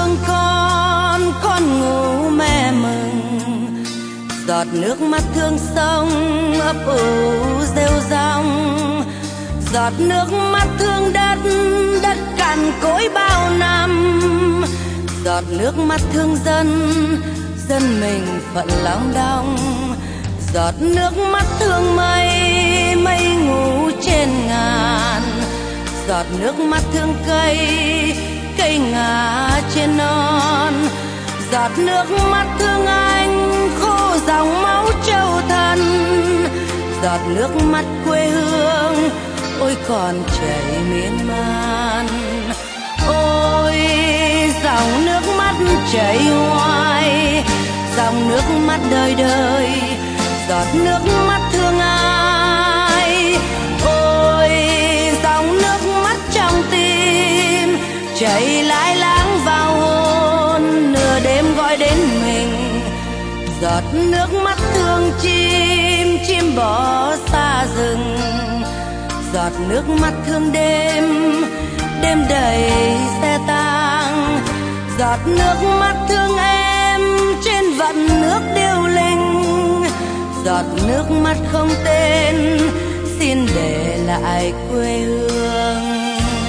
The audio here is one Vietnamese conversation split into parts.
thương con ngủ mẹ mừng. Giọt nước mắt thương sông ấp ủ rêu rong. Giọt nước mắt thương đất, đất cằn cỗi bao năm. Giọt nước mắt thương dân, dân mình phận lòng đong. Giọt nước mắt thương mây, mây ngủ trên ngàn. Giọt nước mắt thương cây, cây ngả trên non. Giọt nước mắt thương anh, khô dòng máu trâu thân. Giọt nước mắt quê hương, ôi còn chảy miên man. Ôi dòng nước mắt chảy hoài, dòng nước mắt đời đời. Giọt nước mắt thương ai, ôi dòng nước mắt trong tim chảy lái láng vào hồn, nửa đêm gọi đến mình. Giọt nước mắt thương chim, chim bỏ xa rừng. Giọt nước mắt thương đêm, đêm đầy xe tang. Giọt nước mắt thương em trên vặn nước điêu linh. Giọt nước mắt không tên, xin để lại quê hương.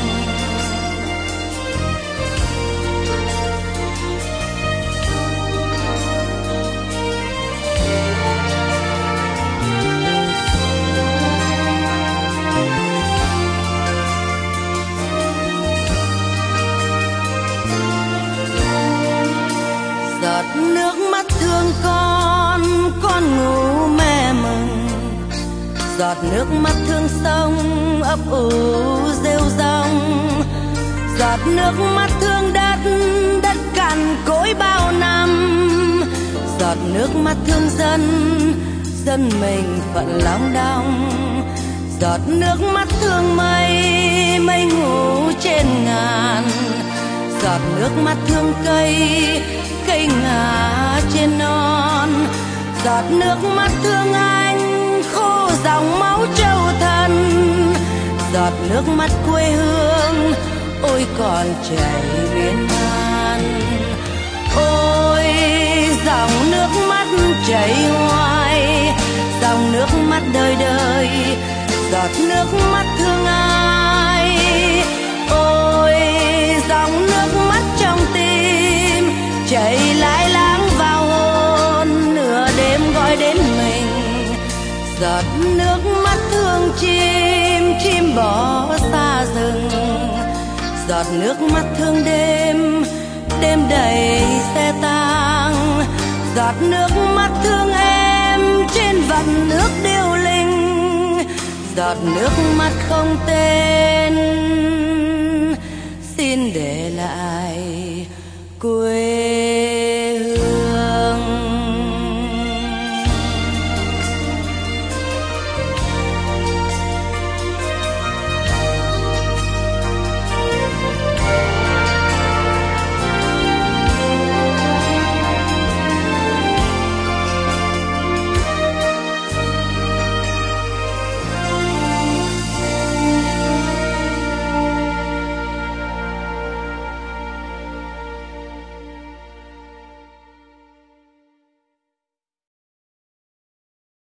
Giọt nước mắt thương con ngủ mẹ mừng. Giọt nước mắt thương sông ấp ủ rêu rong. Giọt nước mắt thương đất, đất cằn cỗi bao năm. Giọt nước mắt thương dân, dân mình phận lòng đong. Giọt nước mắt thương mây, mây ngủ trên ngàn. Giọt nước mắt thương cây, cây ngả trên non. Giọt nước mắt thương anh, khô dòng máu trâu thân. Giọt nước mắt quê hương, ôi còn chảy miên man. Ôi dòng nước mắt chảy hoài, dòng nước mắt đời đời. Giọt nước mắt thương ai, ôi dòng nước mắt trong tim chảy lái láng vào hồn, nửa đêm gọi đến mình. Giọt nước mắt thương chim, chim bỏ xa rừng. Giọt nước mắt thương đêm, đêm đầy xe tang. Giọt nước mắt thương em trên vặn nước điêu linh. Giọt nước mắt không tên, xin để lại quê